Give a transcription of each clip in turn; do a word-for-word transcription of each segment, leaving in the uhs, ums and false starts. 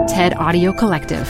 TED Audio Collective.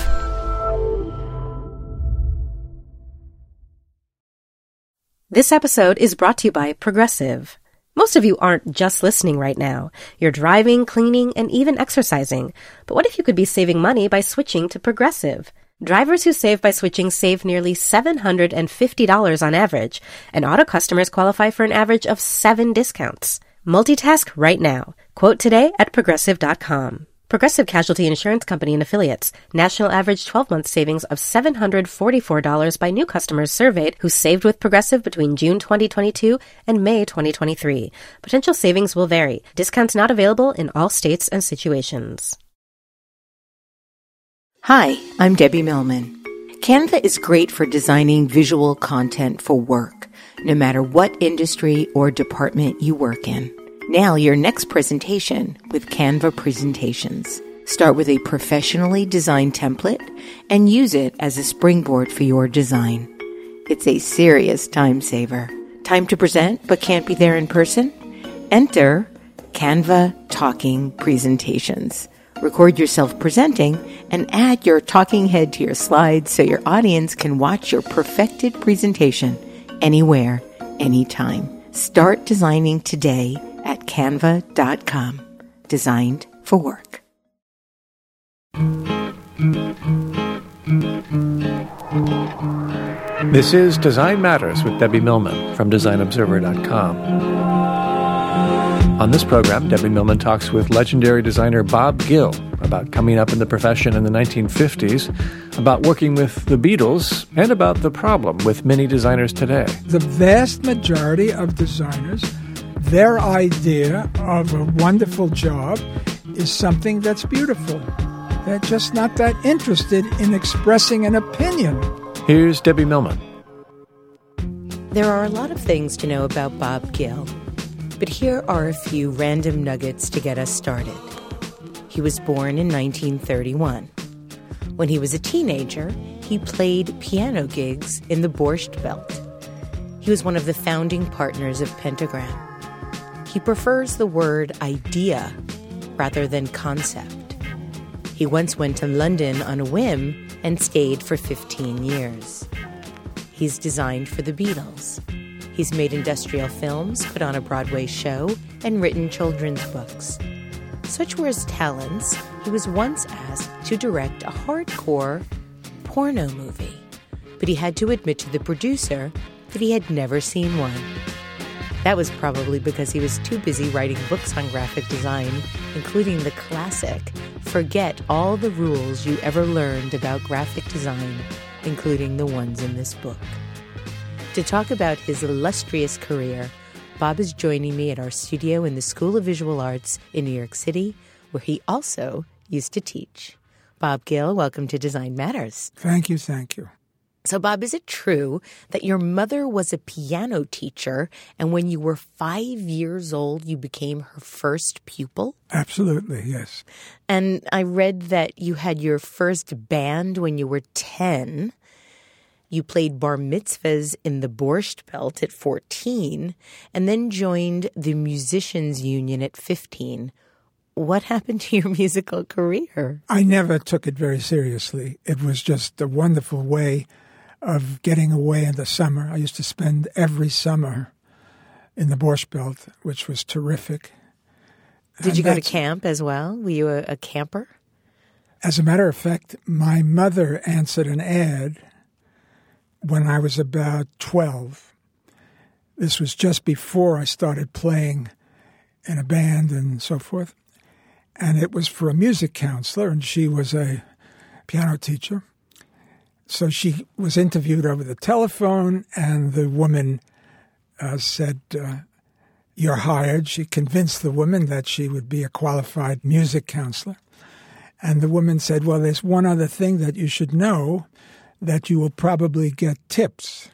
This episode is brought to you by Progressive. Most of you aren't just listening right now. You're driving, cleaning, and even exercising. But what if you could be saving money by switching to Progressive? Drivers who save by switching save nearly seven hundred fifty dollars on average, and auto customers qualify for an average of seven discounts. Multitask right now. Quote today at progressive dot com. Progressive Casualty Insurance Company and Affiliates. National average twelve-month savings of seven hundred forty-four dollars by new customers surveyed who saved with Progressive between June twenty twenty-two and May twenty twenty-three. Potential savings will vary. Discounts not available in all states and situations. Hi, I'm Debbie Millman. Canva is great for designing visual content for work, no matter what industry or department you work in. Now, your next presentation with Canva Presentations. Start with a professionally designed template and use it as a springboard for your design. It's a serious time saver. Time to present but can't be there in person? Enter Canva Talking Presentations. Record yourself presenting and add your talking head to your slides so your audience can watch your perfected presentation anywhere, anytime. Start designing today at canva dot com. Designed for work. This is Design Matters with Debbie Millman from design observer dot com. On this program, Debbie Millman talks with legendary designer Bob Gill about coming up in the profession in the nineteen fifties, about working with the Beatles, and about the problem with many designers today. The vast majority of designers, their idea of a wonderful job is something that's beautiful. They're just not that interested in expressing an opinion. Here's Debbie Millman. There are a lot of things to know about Bob Gill, but here are a few random nuggets to get us started. He was born in nineteen thirty-one. When he was a teenager, he played piano gigs in the Borscht Belt. He was one of the founding partners of Pentagram. He prefers the word idea rather than concept. He once went to London on a whim and stayed for fifteen years. He's designed for the Beatles. He's made industrial films, put on a Broadway show, and written children's books. Such were his talents, he was once asked to direct a hardcore porno movie, but he had to admit to the producer that he had never seen one. That was probably because he was too busy writing books on graphic design, including the classic, Forget All the Rules You Ever Learned About Graphic Design, including the ones in this book. To talk about his illustrious career, Bob is joining me at our studio in the School of Visual Arts in New York City, where he also used to teach. Bob Gill, welcome to Design Matters. Thank you, thank you. So, Bob, is it true that your mother was a piano teacher, and when you were five years old, you became her first pupil? Absolutely, yes. And I read that you had your first band when you were ten. You played bar mitzvahs in the Borscht Belt at fourteen, and then joined the Musicians Union at fifteen. What happened to your musical career? I never took it very seriously. It was just a wonderful way of getting away in the summer. I used to spend every summer in the Borscht Belt, which was terrific. Did And you go to that's- camp as well? Were you a, a camper? As a matter of fact, my mother answered an ad when I was about twelve. This was just before I started playing in a band and so forth. And it was for a music counselor, and she was a piano teacher. So she was interviewed over the telephone, and the woman uh, said, uh, "You're hired." She convinced the woman that she would be a qualified music counselor. And the woman said, "Well, there's one other thing that you should know, that you will probably get tips."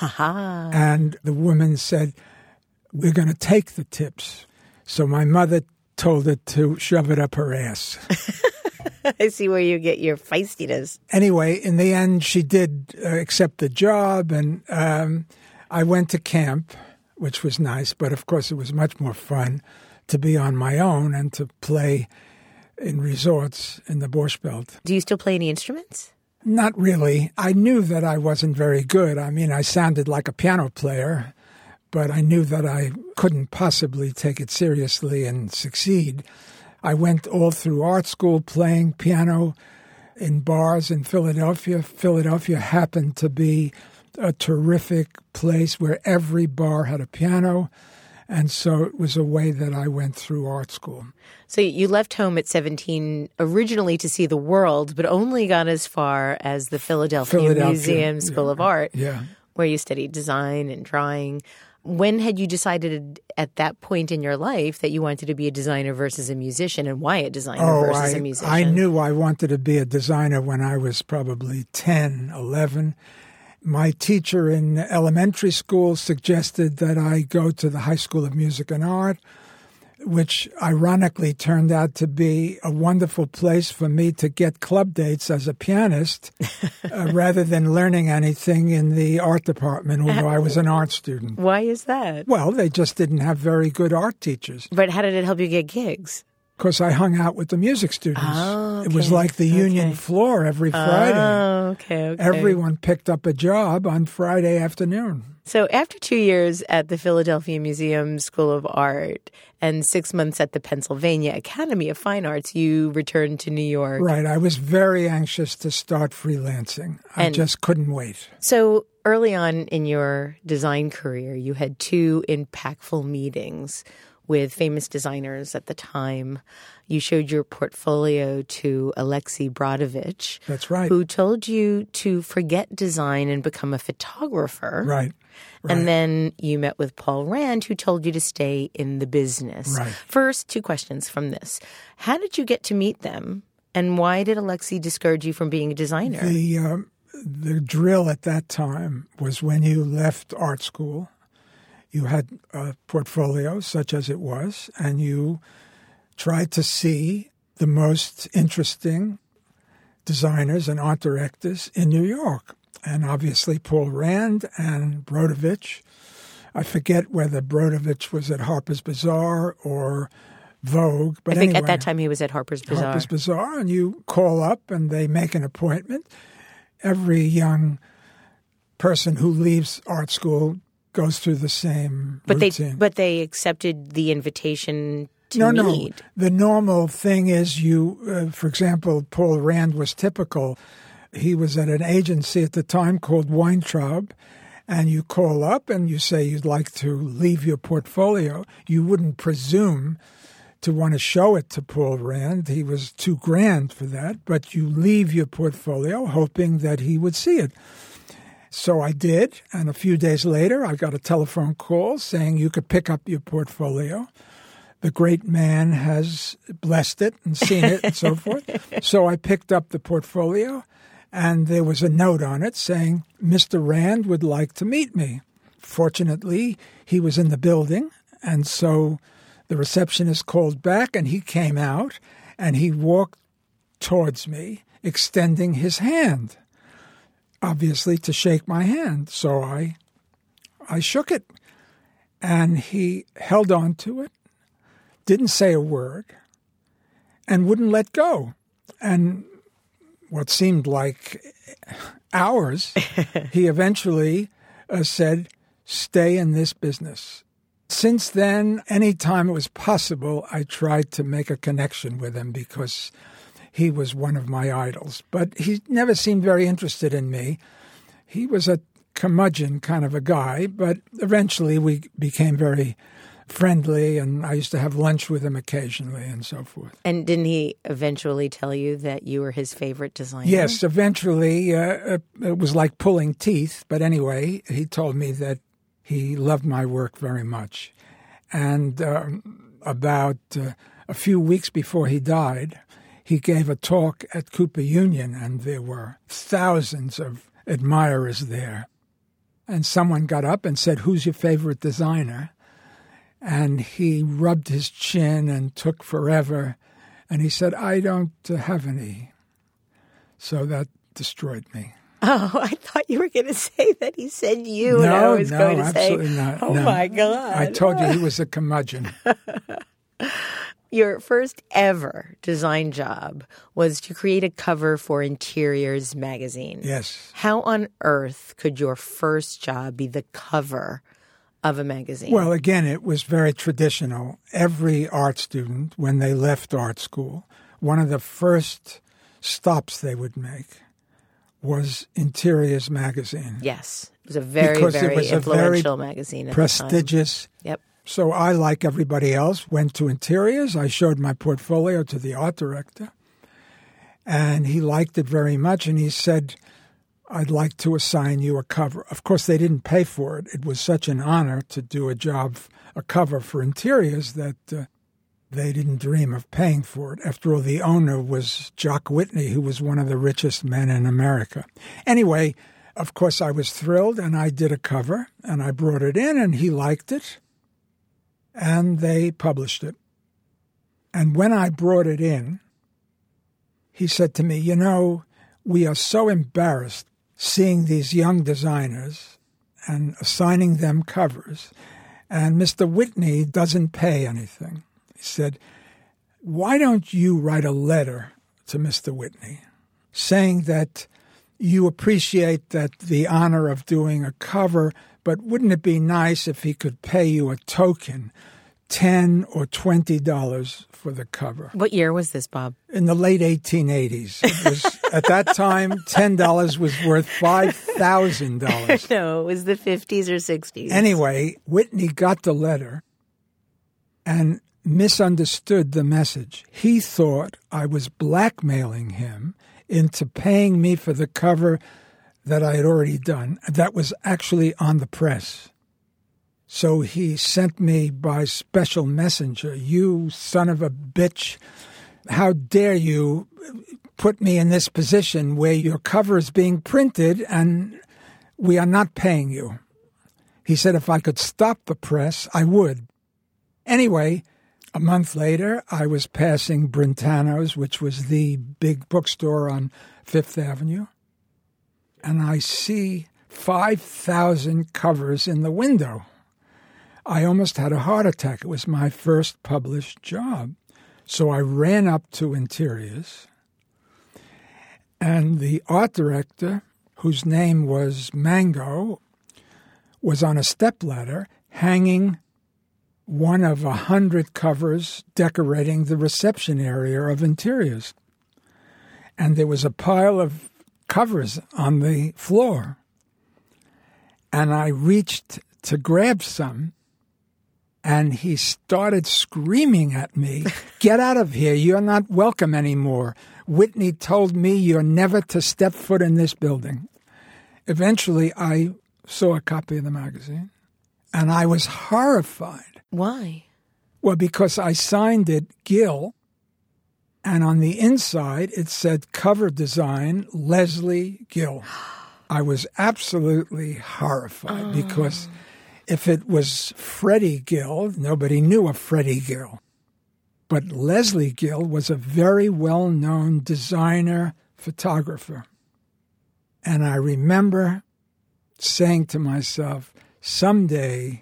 And the woman said, "We're going to take the tips." So my mother told her to shove it up her ass. I see where you get your feistiness. Anyway, in the end, she did uh, accept the job, and um, I went to camp, which was nice. But, of course, it was much more fun to be on my own and to play in resorts in the Borscht Belt. Do you still play any instruments? Not really. I knew that I wasn't very good. I mean, I sounded like a piano player, but I knew that I couldn't possibly take it seriously and succeed. I went all through art school playing piano in bars in Philadelphia. Philadelphia happened to be a terrific place where every bar had a piano, and so it was a way that I went through art school. So you left home at seventeen originally to see the world, but only got as far as the Philadelphia, Philadelphia Museum School yeah. of Art, yeah. where you studied design and drawing. When had you decided at that point in your life that you wanted to be a designer versus a musician, and why a designer oh, versus I, a musician? I knew I wanted to be a designer when I was probably ten, eleven. My teacher in elementary school suggested that I go to the High School of Music and Art, which ironically turned out to be a wonderful place for me to get club dates as a pianist uh, rather than learning anything in the art department, although I was an art student. Why is that? Well, they just didn't have very good art teachers. But how did it help you get gigs? Because I hung out with the music students. Oh, okay. It was like the union okay. floor every Friday. Oh, okay, okay. Everyone picked up a job on Friday afternoon. So after two years at the Philadelphia Museum School of Art and six months at the Pennsylvania Academy of Fine Arts, you returned to New York. Right. I was very anxious to start freelancing. I And just couldn't wait. So early on in your design career, you had two impactful meetings with famous designers at the time. You showed your portfolio to Alexei Brodovich. That's right. Who told you to forget design and become a photographer. Right. Right. And then you met with Paul Rand, who told you to stay in the business. Right. First, two questions from this. How did you get to meet them? And why did Alexei discourage you from being a designer? The, um, the drill at that time was when you left art school, you had a portfolio, such as it was, and you tried to see the most interesting designers and art directors in New York. And obviously Paul Rand and Brodovich. I forget whether Brodovich was at Harper's Bazaar or Vogue. But I think anyway, at that time he was at Harper's Bazaar. Harper's Bazaar, and you call up and they make an appointment. Every young person who leaves art school goes through the same but routine. They, but they accepted the invitation to no, meet. No, the normal thing is you, uh, for example, Paul Rand was typical. He was at an agency at the time called Weintraub, and you call up and you say you'd like to leave your portfolio. You wouldn't presume to want to show it to Paul Rand. He was too grand for that, but you leave your portfolio hoping that he would see it. So I did, and a few days later, I got a telephone call saying you could pick up your portfolio. The great man has blessed it and seen it and so forth. So I picked up the portfolio, and there was a note on it saying, Mister Rand would like to meet me. Fortunately, he was in the building, and so the receptionist called back, and he came out, and he walked towards me, extending his hand, obviously to shake my hand. So I I shook it, and he held on to it, didn't say a word, and wouldn't let go. And what seemed like hours, he eventually uh, said, stay in this business. Since then, any time it was possible, I tried to make a connection with him because he was one of my idols. But he never seemed very interested in me. He was a curmudgeon kind of a guy, but eventually we became very friendly, and I used to have lunch with him occasionally and so forth. And didn't he eventually tell you that you were his favorite designer? Yes, eventually. Uh, it was like pulling teeth, but anyway, he told me that he loved my work very much. And um, about uh, a few weeks before he died, he gave a talk at Cooper Union, and there were thousands of admirers there. And someone got up and said, who's your favorite designer? And he rubbed his chin and took forever. And he said, I don't uh, have any. So that destroyed me. Oh, I thought you were going to say that he said you, and I No, was no, going to say, absolutely not. oh, no. my God. I told you he was a curmudgeon. Your first ever design job was to create a cover for Interiors magazine. Yes. How on earth could your first job be the cover of a magazine? Well, again, it was very traditional. Every art student, when they left art school, one of the first stops they would make was Interiors magazine. Yes. It was a very, because very it was influential a very magazine at prestigious. the time. Yep. So I, like everybody else, went to Interiors. I showed my portfolio to the art director, and he liked it very much, and he said, I'd like to assign you a cover. Of course, they didn't pay for it. It was such an honor to do a job, a cover for Interiors, that uh, they didn't dream of paying for it. After all, the owner was Jock Whitney, who was one of the richest men in America. Anyway, of course, I was thrilled, and I did a cover, and I brought it in, and he liked it. And they published it. And when I brought it in, he said to me, you know, we are so embarrassed seeing these young designers and assigning them covers, and Mister Whitney doesn't pay anything. He said, why don't you write a letter to Mister Whitney saying that you appreciate that the honor of doing a cover, but wouldn't it be nice if he could pay you a token, ten or twenty dollars for the cover? What year was this, Bob? In the late eighteen eighties. It was, at that time, ten dollars was worth five thousand dollars. No, it was the fifties or sixties. Anyway, Whitney got the letter and misunderstood the message. He thought I was blackmailing him into paying me for the cover that I had already done. That was actually on the press. So he sent me by special messenger, you son of a bitch, how dare you put me in this position where your cover is being printed and we are not paying you. He said if I could stop the press, I would. Anyway, a month later, I was passing Brentano's, which was the big bookstore on Fifth Avenue, and I see five thousand covers in the window. I almost had a heart attack. It was my first published job. So I ran up to Interiors, and the art director, whose name was Mango, was on a stepladder hanging one of a hundred covers decorating the reception area of Interiors. And there was a pile of covers on the floor. And I reached to grab some, and he started screaming at me, get out of here, you're not welcome anymore. Whitney told me you're never to step foot in this building. Eventually, I saw a copy of the magazine, and I was horrified. Why? Well, because I signed it Gill, and on the inside it said cover design Leslie Gill. I was absolutely horrified oh. because if it was Freddie Gill, nobody knew of Freddie Gill. But Leslie Gill was a very well-known designer photographer. And I remember saying to myself, someday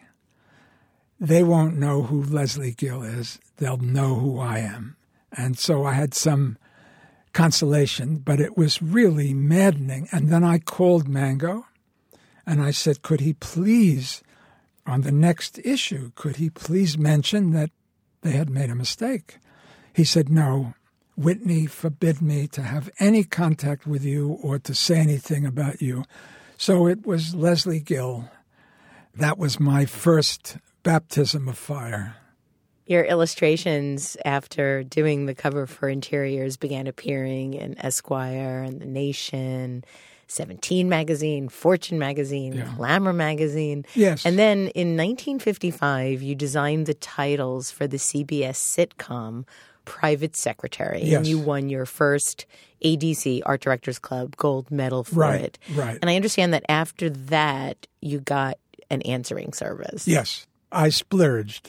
they won't know who Leslie Gill is. They'll know who I am. And so I had some consolation, but it was really maddening. And then I called Mango, and I said, could he please, on the next issue, could he please mention that they had made a mistake? He said, no, Whitney forbid me to have any contact with you or to say anything about you. So it was Leslie Gill. That was my first baptism of fire. Your illustrations after doing the cover for Interiors began appearing in Esquire and The Nation, Seventeen magazine, Fortune magazine, yeah. Glamour magazine. Yes. And then in nineteen fifty-five, you designed the titles for the C B S sitcom Private Secretary. Yes. And you won your first A D C, Art Directors Club, gold medal for right, it. Right. And I understand that after that, you got an answering service. Yes. I splurged.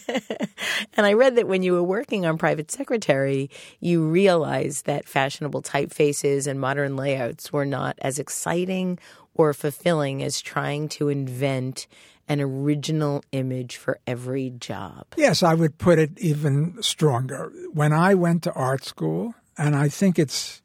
And I read that when you were working on Private Secretary, you realized that fashionable typefaces and modern layouts were not as exciting or fulfilling as trying to invent an original image for every job. Yes, I would put it even stronger. When I went to art school, and I think it's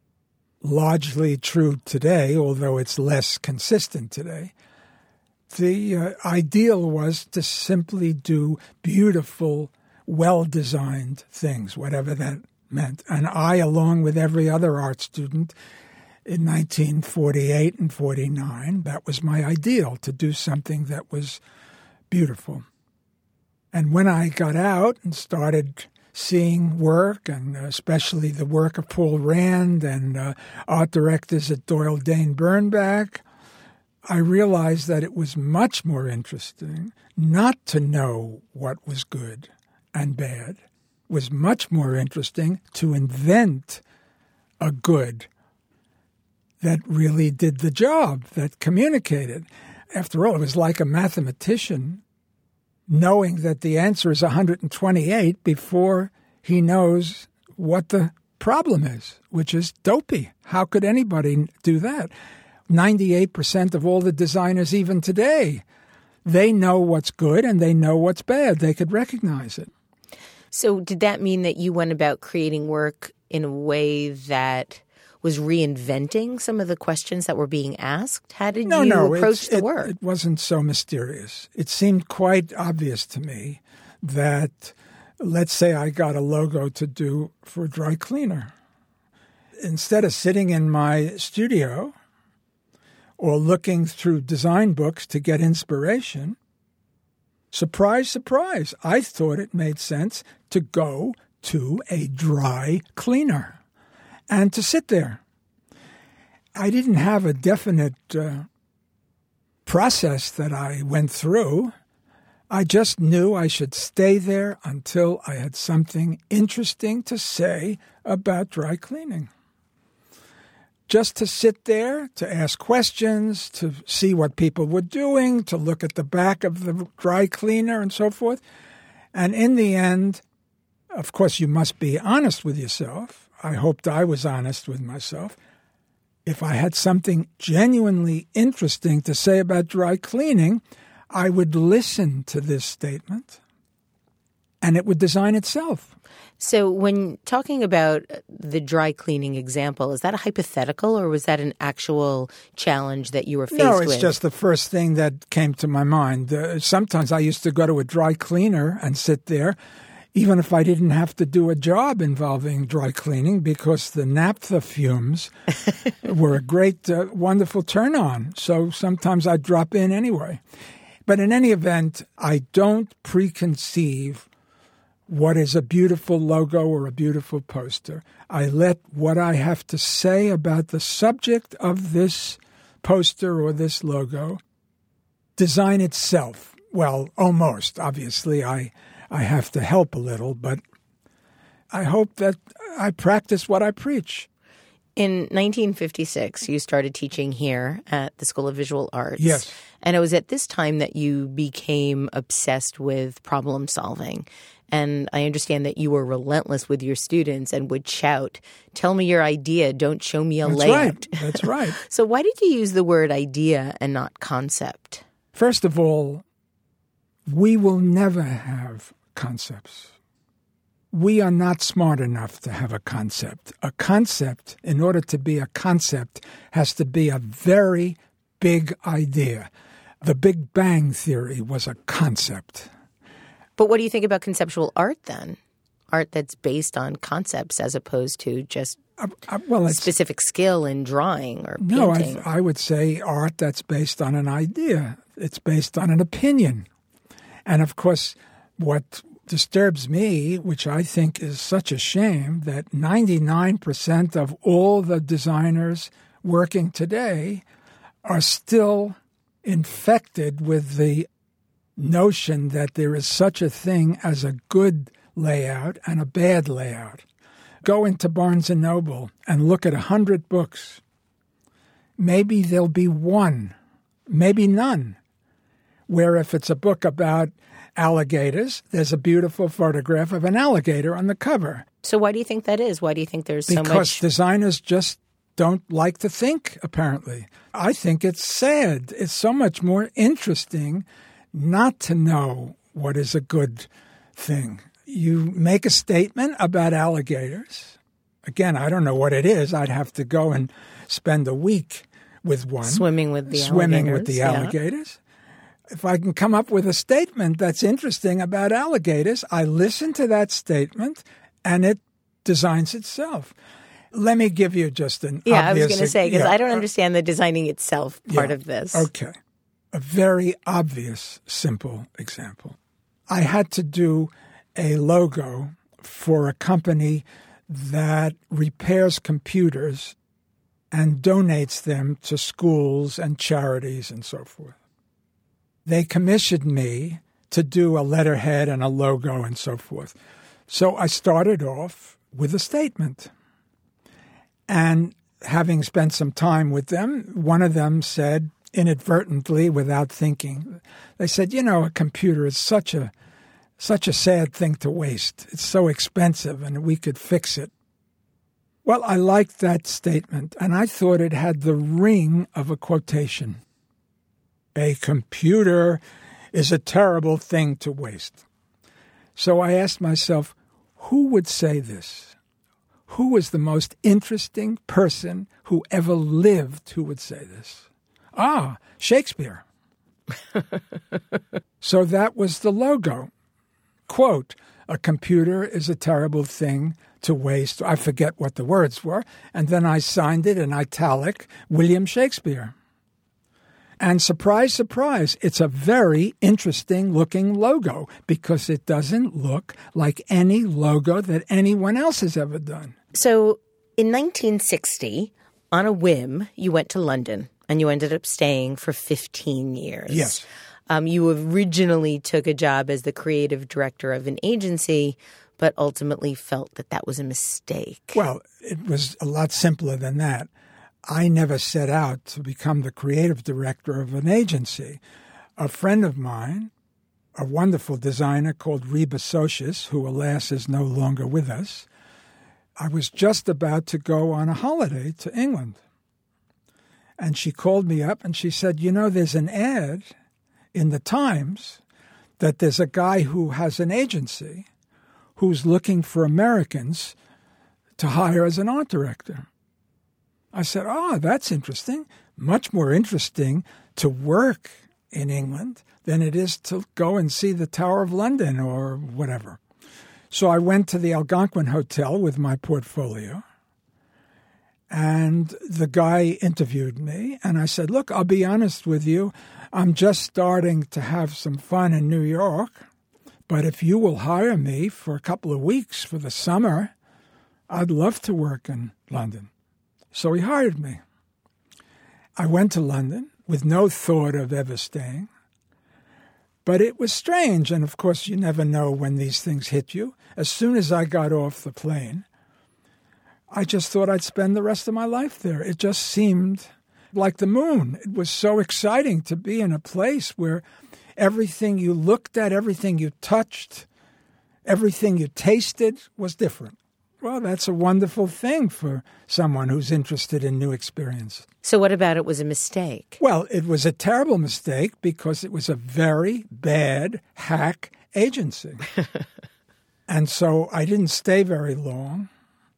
largely true today, although it's less consistent today, the uh, ideal was to simply do beautiful, well-designed things, whatever that meant. And I, along with every other art student in nineteen forty-eight and forty-nine, that was my ideal, to do something that was beautiful. And when I got out and started seeing work, and especially the work of Paul Rand and uh, art directors at Doyle Dane Bernbach, I realized that it was much more interesting not to know what was good and bad. It was much more interesting to invent a good that really did the job, that communicated. After all, it was like a mathematician knowing that the answer is one hundred twenty-eight before he knows what the problem is, which is dopey. How could anybody do that? ninety-eight percent of all the designers, even today, they know what's good and they know what's bad. They could recognize it. So did that mean that you went about creating work in a way that was reinventing some of the questions that were being asked? How did no, you no, approach the it, work? It wasn't so mysterious. It seemed quite obvious to me that, let's say I got a logo to do for a dry cleaner. Instead of sitting in my studio or looking through design books to get inspiration, surprise, surprise, I thought it made sense to go to a dry cleaner and to sit there. I didn't have a definite uh, process that I went through. I just knew I should stay there until I had something interesting to say about dry cleaning. Just to sit there, to ask questions, to see what people were doing, to look at the back of the dry cleaner and so forth. And in the end, of course, you must be honest with yourself. I hoped I was honest with myself. If I had something genuinely interesting to say about dry cleaning, I would listen to this statement, and it would design itself. So when talking about the dry cleaning example, is that a hypothetical or was that an actual challenge that you were faced with? No, it's with? just the first thing that came to my mind. Uh, sometimes I used to go to a dry cleaner and sit there, even if I didn't have to do a job involving dry cleaning, because the naphtha fumes were a great, uh, wonderful turn-on. So sometimes I'd drop in anyway. But in any event, I don't preconceive what is a beautiful logo or a beautiful poster. I let what I have to say about the subject of this poster or this logo design itself. Well, almost. Obviously, I, I have to help a little, but I hope that I practice what I preach. In nineteen fifty-six, you started teaching here at the School of Visual Arts. Yes. And it was at this time that you became obsessed with problem solving. And I understand that you were relentless with your students and would shout, "Tell me your idea, don't show me a That's layout." Right. That's right. So why did you use the word idea and not concept? First of all, we will never have concepts. We are not smart enough to have a concept. A concept, in order to be a concept, has to be a very big idea. The Big Bang Theory was a concept. But what do you think about conceptual art then? Art that's based on concepts as opposed to just uh, uh, well, it's, specific skill in drawing or painting? No, I, I would say art that's based on an idea. It's based on an opinion. And of course, what disturbs me, which I think is such a shame, that ninety-nine percent of all the designers working today are still infected with the notion that there is such a thing as a good layout and a bad layout. Go into Barnes and Noble and look at a hundred books. Maybe there'll be one, maybe none, where if it's a book about alligators, there's a beautiful photograph of an alligator on the cover. So why do you think that is? Why do you think there's so much? Because designers just don't like to think, apparently. I think it's sad. It's so much more interesting not to know what is a good thing. You make a statement about alligators. Again, I don't know what it is. I'd have to go and spend a week with one. Swimming with the Swimming alligators. with the yeah. alligators. If I can come up with a statement that's interesting about alligators, I listen to that statement and it designs itself. Let me give you just an Yeah, obvious... I was going to say, because yeah, I don't understand the designing itself part yeah, of this. Okay. A very obvious, simple example. I had to do a logo for a company that repairs computers and donates them to schools and charities and so forth. They commissioned me to do a letterhead and a logo and so forth. So I started off with a statement. And having spent some time with them, one of them said, inadvertently, without thinking, they said, you know, a computer is such a such a sad thing to waste. It's so expensive and we could fix it. Well, I liked that statement, and I thought it had the ring of a quotation. A computer is a terrible thing to waste. So I asked myself, who would say this? Who was the most interesting person who ever lived who would say this? Ah, Shakespeare. So that was the logo. Quote, a computer is a terrible thing to waste. I forget what the words were. And then I signed it in italic, William Shakespeare. And surprise, surprise, it's a very interesting looking logo because it doesn't look like any logo that anyone else has ever done. So in nineteen sixty, on a whim, you went to London and you ended up staying for fifteen years. Yes. Um, you originally took a job as the creative director of an agency, but ultimately felt that that was a mistake. Well, it was a lot simpler than that. I never set out to become the creative director of an agency. A friend of mine, a wonderful designer called Reba Socius, who alas is no longer with us, I was just about to go on a holiday to England. And she called me up and she said, you know, there's an ad in the Times that there's a guy who has an agency who's looking for Americans to hire as an art director. I said, oh, that's interesting. Much more interesting to work in England than it is to go and see the Tower of London or whatever. So I went to the Algonquin Hotel with my portfolio, and the guy interviewed me, and I said, look, I'll be honest with you. I'm just starting to have some fun in New York, but if you will hire me for a couple of weeks for the summer, I'd love to work in London. So he hired me. I went to London with no thought of ever staying. But it was strange, and of course you never know when these things hit you. As soon as I got off the plane, I just thought I'd spend the rest of my life there. It just seemed like the moon. It was so exciting to be in a place where everything you looked at, everything you touched, everything you tasted was different. Well, that's a wonderful thing for someone who's interested in new experience. So what about it was a mistake? Well, it was a terrible mistake because it was a very bad hack agency. And so I didn't stay very long.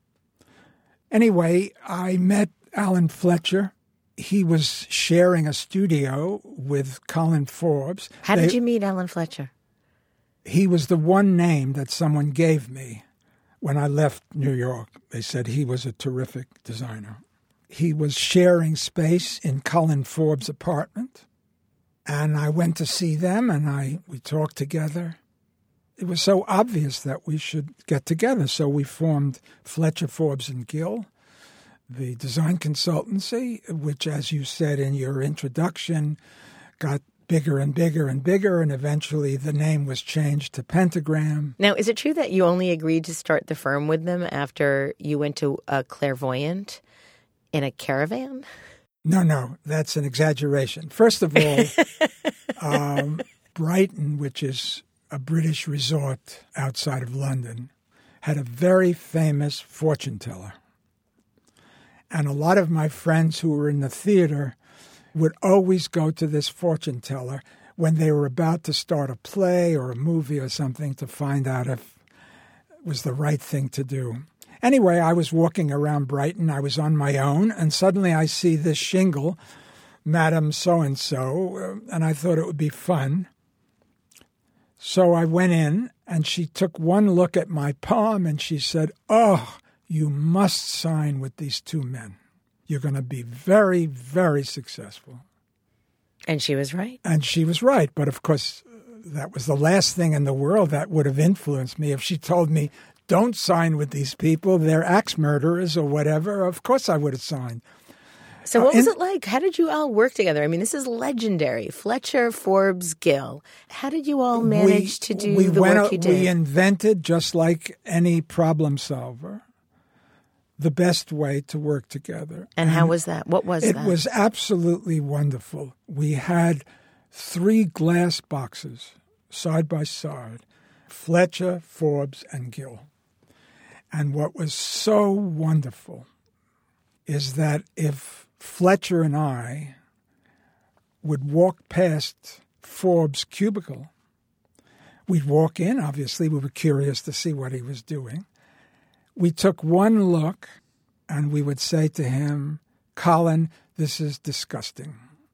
Anyway, I met Alan Fletcher. He was sharing a studio with Colin Forbes. How did They, you meet Alan Fletcher? He was the one name that someone gave me when I left New York. They said he was a terrific designer. He was sharing space in Colin Forbes' apartment, and I went to see them, and I we talked together. It was so obvious that we should get together, so we formed Fletcher, Forbes and Gill, the design consultancy, which, as you said in your introduction, got bigger and bigger and bigger, and eventually the name was changed to Pentagram. Now, is it true that you only agreed to start the firm with them after you went to a clairvoyant in a caravan? No, no, that's an exaggeration. First of all, um, Brighton, which is a British resort outside of London, had a very famous fortune teller. And a lot of my friends who were in the theater would always go to this fortune teller when they were about to start a play or a movie or something to find out if it was the right thing to do. Anyway, I was walking around Brighton. I was on my own, and suddenly I see this shingle, Madam So-and-so, and I thought it would be fun. So I went in, and she took one look at my palm, and she said, "Oh, you must sign with these two men. You're going to be very, very successful." And she was right. And she was right. But, of course, that was the last thing in the world that would have influenced me. If she told me, don't sign with these people, they're axe murderers or whatever, of course I would have signed. So what Uh, was in- it like? How did you all work together? I mean, this is legendary. Fletcher, Forbes, Gill. How did you all manage we, to do we the went, work you did? We invented, just like any problem solver, the best way to work together. and how was that? What was It that? was absolutely wonderful. We had three glass boxes side by side, Fletcher, Forbes, and Gill. And what was so wonderful is that if Fletcher and I would walk past Forbes' cubicle, we'd walk in, obviously, we were curious to see what he was doing. We took one look, and we would say to him, "Colin, this is disgusting."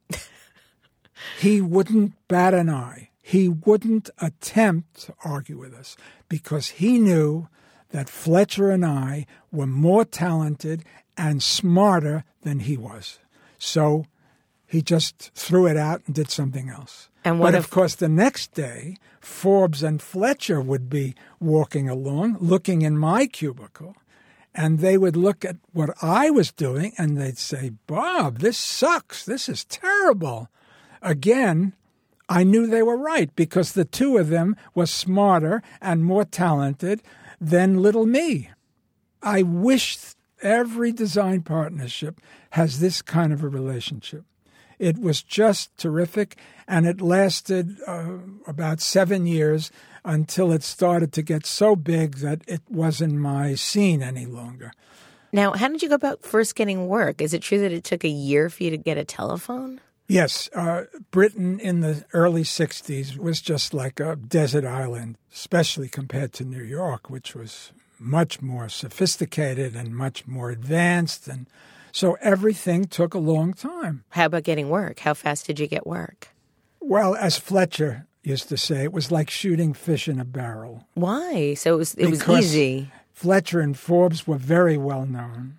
He wouldn't bat an eye. He wouldn't attempt to argue with us because he knew that Fletcher and I were more talented and smarter than he was. So he just threw it out and did something else. And what but if- of course, the next day, Forbes and Fletcher would be walking along, looking in my cubicle, and they would look at what I was doing, and they'd say, "Bob, this sucks. This is terrible." Again, I knew they were right because the two of them were smarter and more talented than little me. I wish every design partnership has this kind of a relationship. It was just terrific, and it lasted uh, about seven years until it started to get so big that it wasn't my scene any longer. Now, how did you go about first getting work? Is it true that it took a year for you to get a telephone? Yes, uh, Britain in the early sixties was just like a desert island, especially compared to New York, which was much more sophisticated and much more advanced. And so everything took a long time. How about getting work? How fast did you get work? Well, as Fletcher used to say, it was like shooting fish in a barrel. Why? So it was it was Because easy. Fletcher and Forbes were very well known.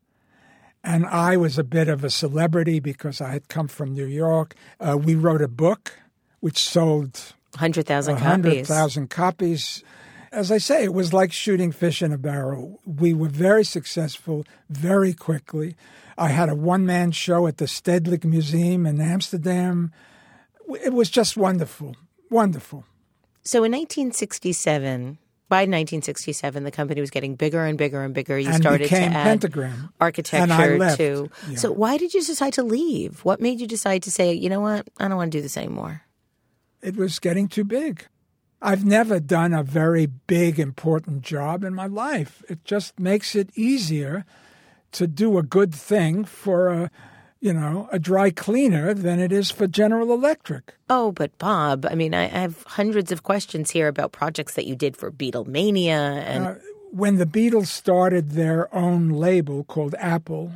And I was a bit of a celebrity because I had come from New York. Uh, we wrote a book which sold one hundred thousand one hundred copies. thousand copies. As I say, it was like shooting fish in a barrel. We were very successful very quickly. I had a one-man show at the Stedelijk Museum in Amsterdam. It was just wonderful, wonderful. So in nineteen sixty-seven, by nineteen sixty-seven, the company was getting bigger and bigger and bigger. You and started became to add Pentagram. architecture and I left. too. Yeah. So why did you decide to leave? What made you decide to say, you know what, I don't want to do this anymore? It was getting too big. I've never done a very big, important job in my life. It just makes it easier to do a good thing for a, you know, a dry cleaner than it is for General Electric. Oh, but Bob, I mean, I, I have hundreds of questions here about projects that you did for Beatlemania. And Uh, when the Beatles started their own label called Apple,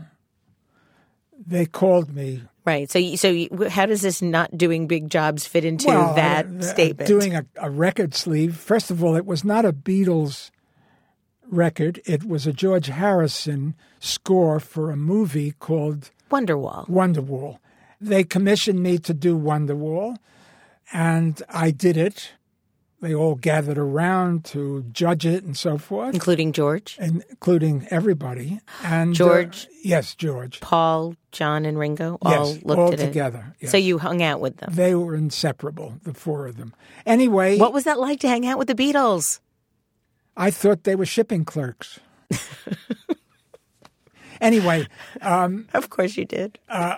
they called me. right. So, you- so you, how does this not doing big jobs fit into well, that uh, statement? Doing a, a record sleeve. First of all, it was not a Beatles record. It was a George Harrison score for a movie called Wonderwall. Wonderwall. They commissioned me to do Wonderwall, and I did it. They all gathered around to judge it and so forth, Including George, and including everybody. And uh, George? yes, George. Paul, John, and Ringo all Yes, looked all at it. together. Yes. So you hung out with them. They were inseparable, the four of them. Anyway, What was that like to hang out with the Beatles? I thought they were shipping clerks. Anyway, um, Of course you did. I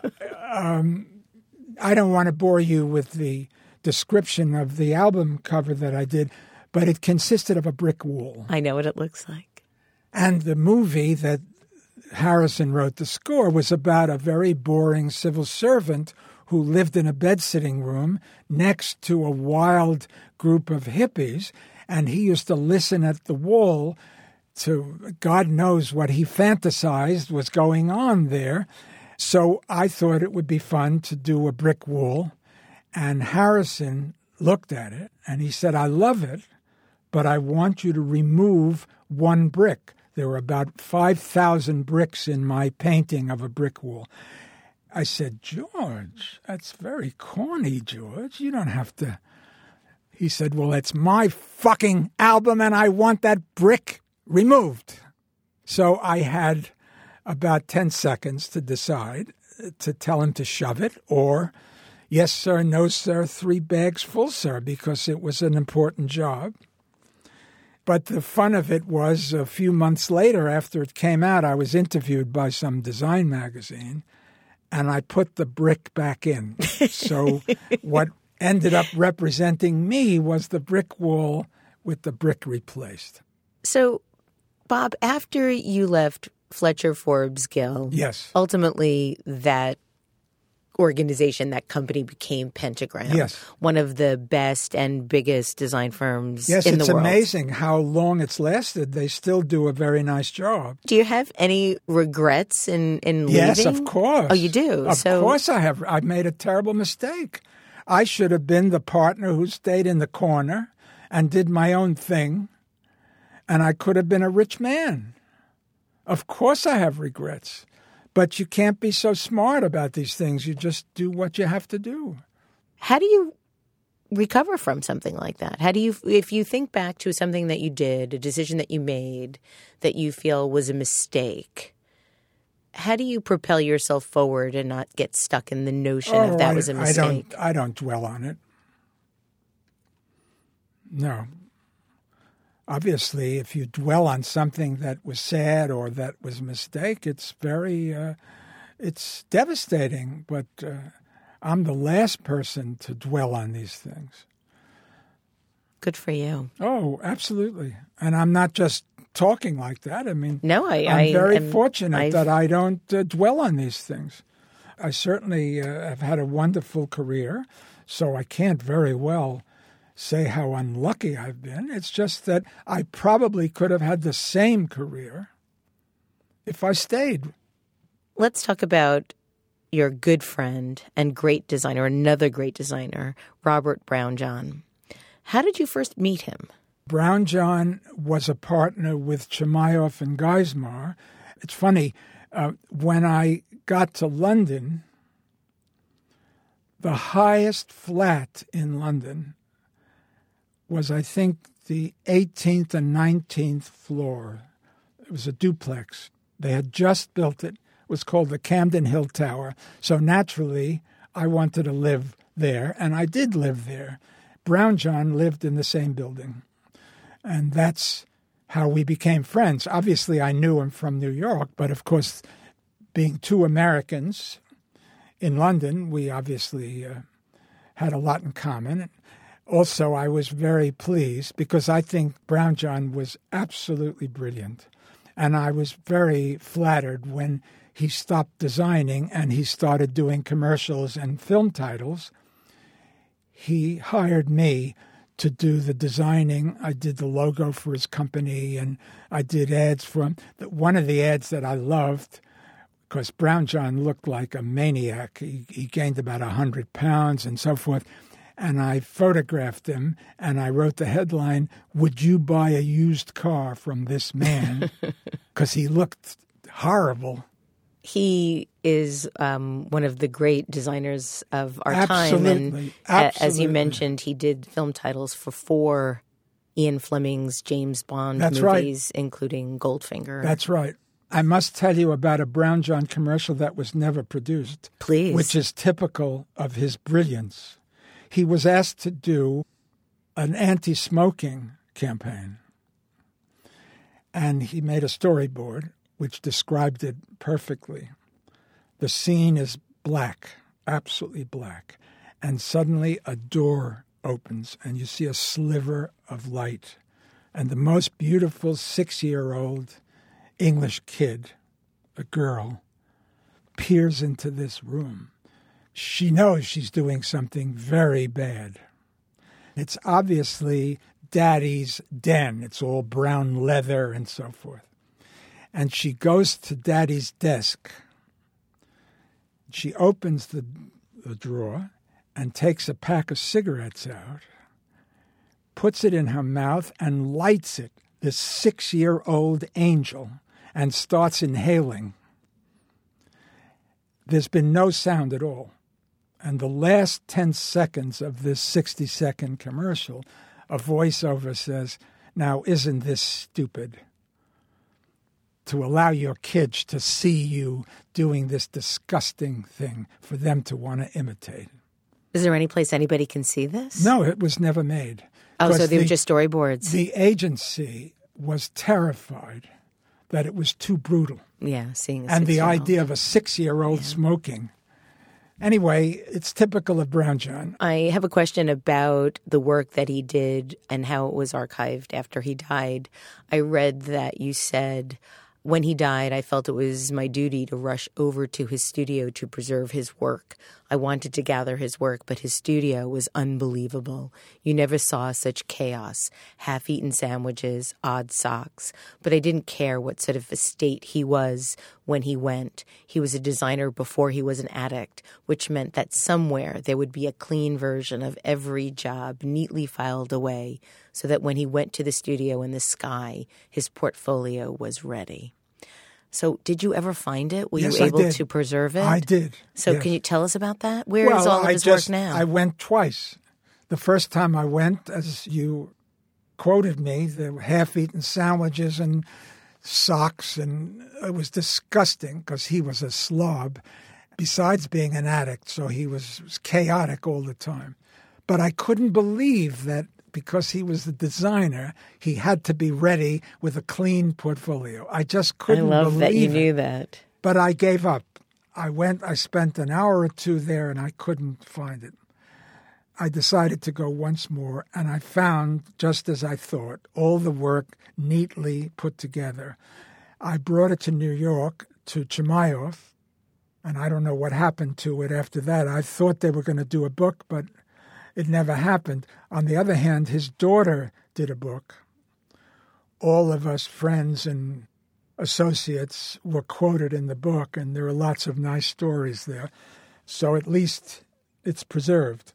don't want to bore you with the description of the album cover that I did, but it consisted of a brick wall. I know what it looks like. And the movie that Harrison wrote the score was about a very boring civil servant who lived in a bed-sitting room next to a wild group of hippies, and he used to listen at the wall to God knows what he fantasized was going on there. So I thought it would be fun to do a brick wall, and Harrison looked at it, and he said, I love it, but I want you to remove one brick. There were about five thousand bricks in my painting of a brick wall. I said, George, that's very corny, George. You don't have to. He said, well, it's my fucking album, and I want that brick removed. So I had about ten seconds to decide to tell him to shove it, or yes, sir, no, sir, three bags full, sir, because it was an important job. But the fun of it was a few months later, after it came out, I was interviewed by some design magazine, and I put the brick back in. So what ended up representing me was the brick wall with the brick replaced. So, Bob, after you left Fletcher Forbes Gill, yes, ultimately that organization, that company became Pentagram, yes, one of the best and biggest design firms yes, in the world. Yes, it's amazing how long it's lasted. They still do a very nice job. Do you have any regrets in, in leaving? Yes, of course. Oh, you do? Of so... course I have. I made a terrible mistake. I should have been the partner who stayed in the corner and did my own thing, and I could have been a rich man. Of course I have regrets. But you can't be so smart about these things. You just do what you have to do. How do you recover from something like that? How do you, if you think back to something that you did, a decision that you made that you feel was a mistake, how do you propel yourself forward and not get stuck in the notion oh, of that I, was a mistake? I don't, I don't dwell on it. No. Obviously, if you dwell on something that was sad or that was a mistake, it's very, uh, it's devastating. But uh, I'm the last person to dwell on these things. Good for you. Oh, absolutely. And I'm not just talking like that. I mean, no, I, I'm I, very I'm, fortunate I've... that I don't uh, dwell on these things. I certainly uh, have had a wonderful career, so I can't very well say how unlucky I've been. It's just that I probably could have had the same career if I stayed. Let's talk about your good friend and great designer, another great designer, Robert Brownjohn. How did you first meet him? Brownjohn was a partner with Chimaev and Geismar. It's funny, uh, when I got to London, the highest flat in London was, I think, the eighteenth and nineteenth floor. It was a duplex. They had just built it. It was called the Camden Hill Tower. So naturally, I wanted to live there, and I did live there. Brownjohn lived in the same building, and that's how we became friends. Obviously, I knew him from New York, but of course, being two Americans in London, we obviously uh, had a lot in common. Also, I was very pleased because I think Brownjohn was absolutely brilliant. And I was very flattered when he stopped designing and he started doing commercials and film titles. He hired me to do the designing. I did the logo for his company, and I did ads for him. One of the ads that I loved, because Brownjohn looked like a maniac. He, he gained about one hundred pounds and so forth. And I photographed him, and I wrote the headline, "Would you buy a used car from this man?" Because he looked horrible. He is um, one of the great designers of our Absolutely. time. And Absolutely. As you mentioned, he did film titles for four Ian Fleming's James Bond That's movies, right. including Goldfinger. That's right. I must tell you about a Brownjohn commercial that was never produced. Please. Which is typical of his brilliance. He was asked to do an anti-smoking campaign, and he made a storyboard which described it perfectly. The scene is black, absolutely black, and suddenly a door opens, and you see a sliver of light, and the most beautiful six-year-old English kid, a girl, peers into this room. she knows she's doing something very bad. It's obviously Daddy's den. It's all brown leather and so forth. And she goes to Daddy's desk. She opens the, the drawer and takes a pack of cigarettes out, puts it in her mouth and lights it, this six-year-old angel, and starts inhaling. There's been no sound at all. And the last ten seconds of this sixty-second commercial, a voiceover says, "Now, isn't this stupid? To allow your kids to see you doing this disgusting thing for them to want to imitate." Is there any place anybody can see this? No, it was never made. Oh, so they the, were just storyboards. The agency was terrified that it was too brutal. Yeah, seeing a And the six-year-old. idea of a six-year-old yeah. smoking. Anyway, it's typical of Brown John. I have a question about the work that he did and how it was archived after he died. I read that you said, when he died, I felt it was my duty to rush over to his studio to preserve his work. I wanted to gather his work, but his studio was unbelievable. You never saw such chaos, half-eaten sandwiches, odd socks. But I didn't care what sort of a state he was when he went. He was a designer before he was an addict, which meant that somewhere there would be a clean version of every job neatly filed away, so that when he went to the studio in the sky, his portfolio was ready. So did you ever find it? Were yes, you able I did. to preserve it? I did. So yes. Can you tell us about that? Where well, is all of I his just, work now? I went twice. The first time I went, as you quoted me, there were half-eaten sandwiches and socks, and it was disgusting because he was a slob, besides being an addict, so he was, was chaotic all the time. But I couldn't believe that because he was the designer, he had to be ready with a clean portfolio. I just couldn't I love believe that you it. knew that. But I gave up. I went, I spent an hour or two there, and I couldn't find it. I decided to go once more, and I found, just as I thought, all the work neatly put together. I brought it to New York, to Chimaev, and I don't know what happened to it after that. I thought they were going to do a book, but it never happened. On the other hand, his daughter did a book. All of us friends and associates were quoted in the book, and there are lots of nice stories there. So at least it's preserved.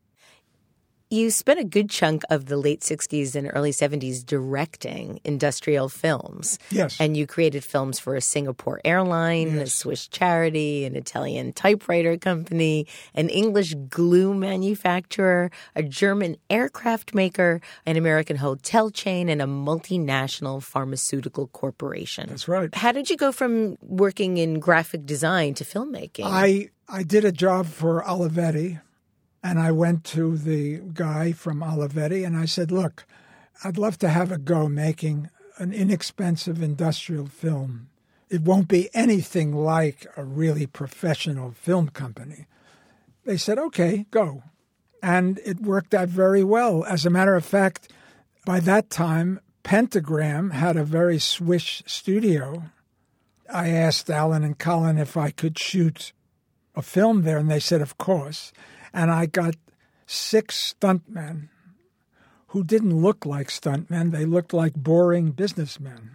You spent a good chunk of the late sixties and early seventies directing industrial films. Yes. And you created films for a Singapore airline, yes. a Swiss charity, an Italian typewriter company, an English glue manufacturer, a German aircraft maker, an American hotel chain, and a multinational pharmaceutical corporation. That's right. How did you go from working in graphic design to filmmaking? I, I did a job for Olivetti. And I went to the guy from Olivetti and I said, look, I'd love to have a go making an inexpensive industrial film. It won't be anything like a really professional film company. They said, okay, go. And it worked out very well. As a matter of fact, by that time, Pentagram had a very swish studio. I asked Alan and Colin if I could shoot a film there, and they said, of course. And I got six stuntmen who didn't look like stuntmen. They looked like boring businessmen.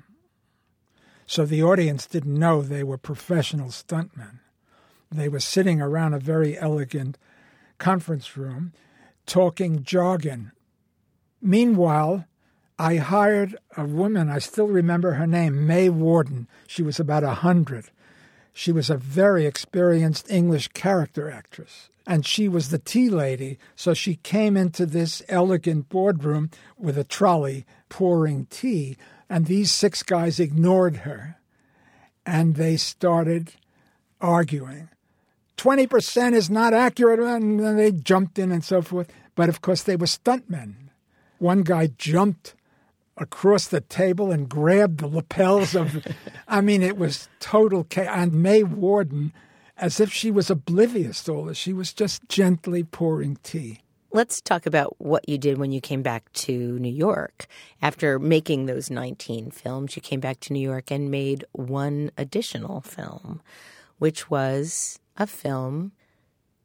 So the audience didn't know they were professional stuntmen. They were sitting around a very elegant conference room talking jargon. Meanwhile, I hired a woman, I still remember her name, May Warden. She was about a hundred. She was a very experienced English character actress. And she was the tea lady, so she came into this elegant boardroom with a trolley pouring tea, and these six guys ignored her, and they started arguing. twenty percent is not accurate, and then they jumped in and so forth. But, of course, they were stuntmen. One guy jumped across the table and grabbed the lapels of, I mean, it was total chaos. And May Warden, as if she was oblivious to all this. She was just gently pouring tea. Let's talk about what you did when you came back to New York. After making those nineteen films, you came back to New York and made one additional film, which was a film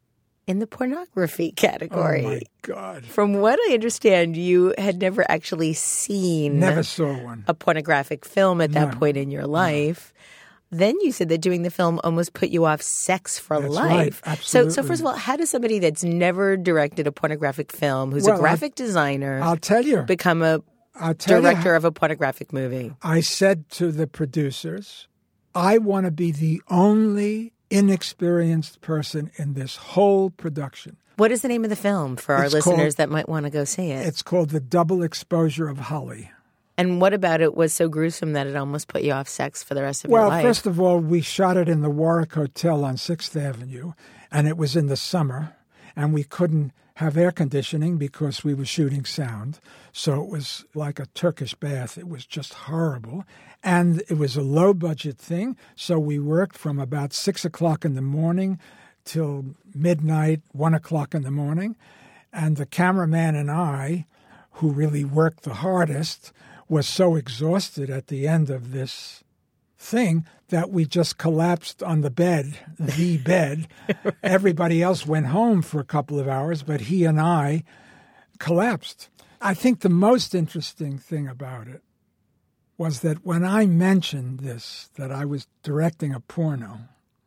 in the pornography category. Oh, my God. From what I understand, you had never actually seen Never saw one. a pornographic film at that No. point in your life. No. Then you said that doing the film almost put you off sex for That's life. Right. So, Absolutely. so first of all, how does somebody that's never directed a pornographic film, who's Well, a graphic I'll, designer, I'll tell you, become a I'll tell director you, of a pornographic movie? I said to the producers, I want to be the only inexperienced person in this whole production. What is the name of the film for our It's listeners called, that might want to go see it? It's called The Double Exposure of Holly. And what about it was so gruesome that it almost put you off sex for the rest of well, your life? Well, first of all, we shot it in the Warwick Hotel on sixth Avenue, and it was in the summer, and we couldn't have air conditioning because we were shooting sound. So it was like a Turkish bath. It was just horrible. And it was a low-budget thing, so we worked from about six o'clock in the morning till midnight, one o'clock in the morning. And the cameraman and I, who really worked the hardest, was so exhausted at the end of this thing that we just collapsed on the bed, the bed. Right. Everybody else went home for a couple of hours, but he and I collapsed. I think the most interesting thing about it was that when I mentioned this, that I was directing a porno,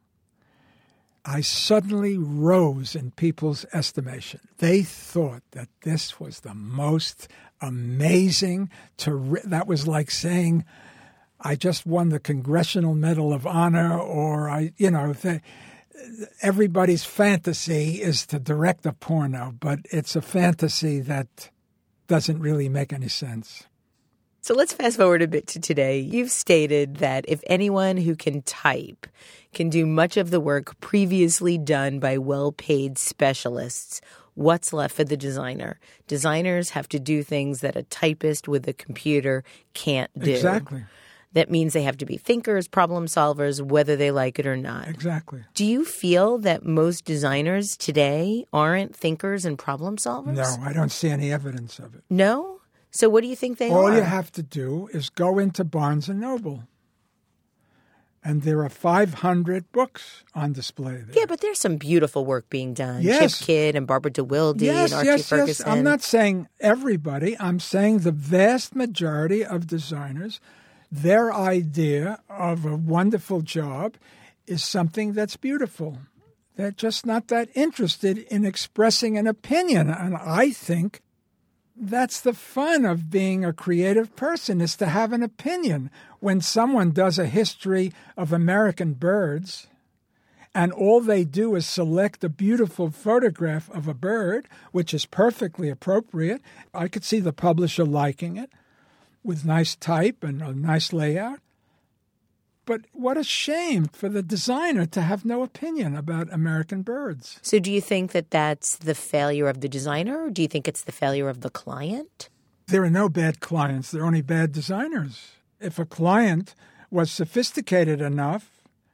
I suddenly rose in people's estimation. They thought that this was the most amazing. To that was like saying, I just won the Congressional Medal of Honor, or I, you know, the, everybody's fantasy is to direct a porno, but it's a fantasy that doesn't really make any sense. So let's fast forward a bit to today. You've stated that if anyone who can type can do much of the work previously done by well-paid specialists, what's left for the designer? Designers have to do things that a typist with a computer can't do. Exactly. That means they have to be thinkers, problem solvers, whether they like it or not. Exactly. Do you feel that most designers today aren't thinkers and problem solvers? No, I don't see any evidence of it. No? So what do you think they All are? All you have to do is go into Barnes and Noble. And there are five hundred books on display there. Yeah, but there's some beautiful work being done. Yes. Chip Kidd and Barbara DeWilde yes, and Archie yes, Ferguson. Yes. I'm not saying everybody. I'm saying the vast majority of designers, their idea of a wonderful job is something that's beautiful. They're just not that interested in expressing an opinion. And I think that's the fun of being a creative person, is to have an opinion. When someone does a history of American birds and all they do is select a beautiful photograph of a bird, which is perfectly appropriate, I could see the publisher liking it with nice type and a nice layout. But what a shame for the designer to have no opinion about American birds. So do you think that that's the failure of the designer, or do you think it's the failure of the client? There are no bad clients. There are only bad designers. If a client was sophisticated enough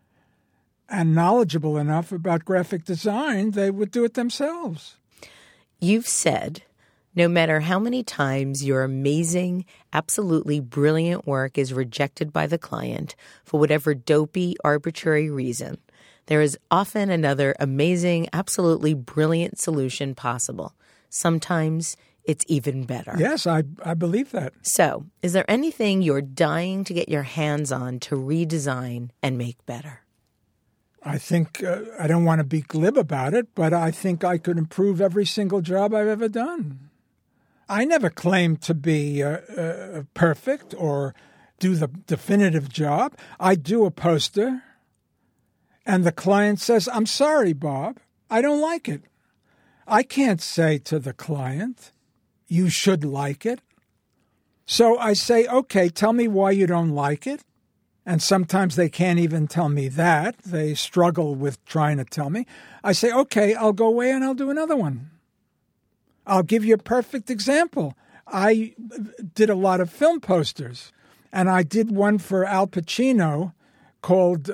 and knowledgeable enough about graphic design, they would do it themselves. You've said no matter how many times your amazing, absolutely brilliant work is rejected by the client for whatever dopey, arbitrary reason, there is often another amazing, absolutely brilliant solution possible. Sometimes it's even better. Yes, I, I believe that. So, is there anything you're dying to get your hands on to redesign and make better? I think, uh, I don't want to be glib about it, but I think I could improve every single job I've ever done. I never claimed to be uh, uh, perfect or do the definitive job. I do a poster, and the client says, I'm sorry, Bob, I don't like it. I can't say to the client, you should like it. So I say, okay, tell me why you don't like it. And sometimes they can't even tell me that. They struggle with trying to tell me. I say, okay, I'll go away and I'll do another one. I'll give you a perfect example. I did a lot of film posters, and I did one for Al Pacino called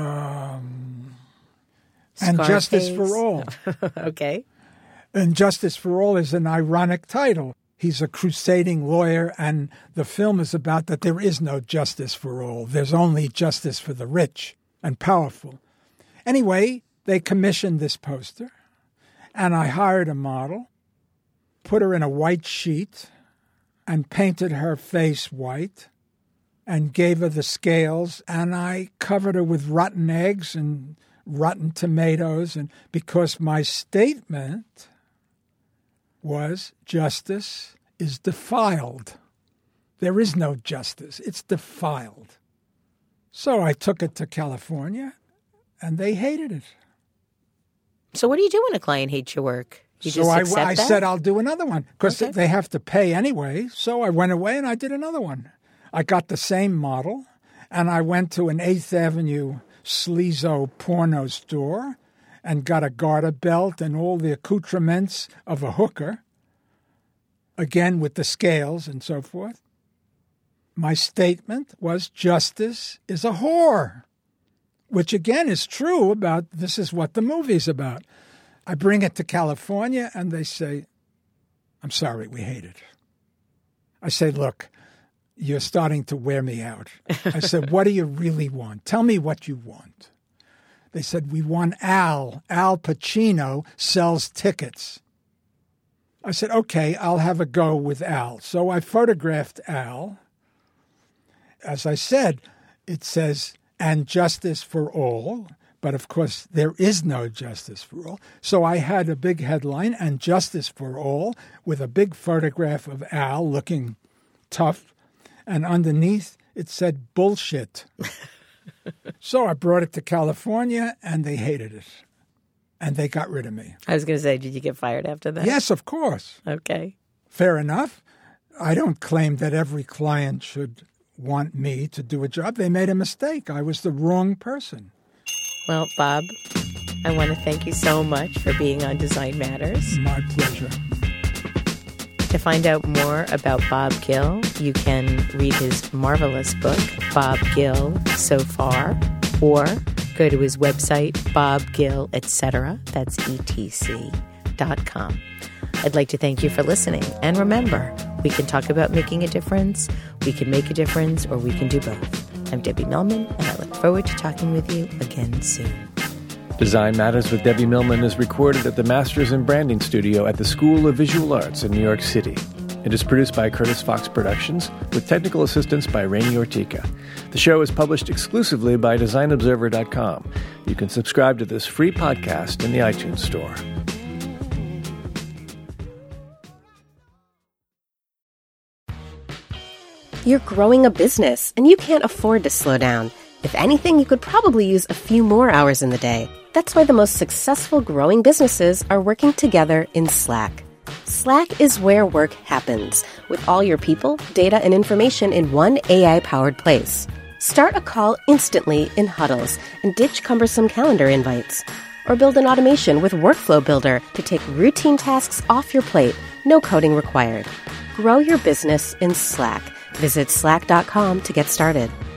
um, And Justice for All. Okay. And Justice for All is an ironic title. He's a crusading lawyer, and the film is about that there is no justice for all. There's only justice for the rich and powerful. Anyway, they commissioned this poster, And I hired a model, put her in a white sheet, and painted her face white, and gave her the scales, and I covered her with rotten eggs and rotten tomatoes, and because my statement was justice is defiled. There is no justice. It's defiled. So I took it to California, and they hated it. So what do you do when a client hates your work? You so just I, accept I that? said I'll do another one because Okay. they have to pay anyway. So I went away and I did another one. I got the same model, and I went to an eighth Avenue sleazo porno store and got a garter belt and all the accoutrements of a hooker, again with the scales and so forth. My statement was justice is a whore, which again is true about this is what the movie's about. I bring it to California and they say, I'm sorry, we hate it. I say, look, you're starting to wear me out. I said, what do you really want? Tell me what you want. They said, we want Al. Al Pacino sells tickets. I said, okay, I'll have a go with Al. So I photographed Al. As I said, it says, and justice for all. But of course, there is no justice for all. So I had a big headline, and justice for all, with a big photograph of Al looking tough. And underneath, it said bullshit. So I brought it to California, and they hated it. And they got rid of me. I was going to say, did you get fired after that? Yes, of course. Okay. Fair enough. I don't claim that every client should want me to do a job. They made a mistake. I was the wrong person. Well, Bob, I want to thank you so much for being on Design Matters. My pleasure. To find out more about Bob Gill, you can read his marvelous book, Bob Gill So Far, or go to his website, Bob Gill, et cetera. That's E T C dot com. I'd like to thank you for listening. And remember, we can talk about making a difference, we can make a difference, or we can do both. I'm Debbie Millman, and I look forward to talking with you again soon. Design Matters with Debbie Millman is recorded at the Masters in Branding Studio at the School of Visual Arts in New York City. It is produced by Curtis Fox Productions with technical assistance by Rainey Ortica. The show is published exclusively by Design Observer dot com. You can subscribe to this free podcast in the iTunes Store. You're growing a business, and you can't afford to slow down. If anything, you could probably use a few more hours in the day. That's why the most successful growing businesses are working together in Slack. Slack is where work happens, with all your people, data, and information in one A I-powered place. Start a call instantly in huddles and ditch cumbersome calendar invites. Or build an automation with Workflow Builder to take routine tasks off your plate, no coding required. Grow your business in Slack. Visit slack dot com to get started.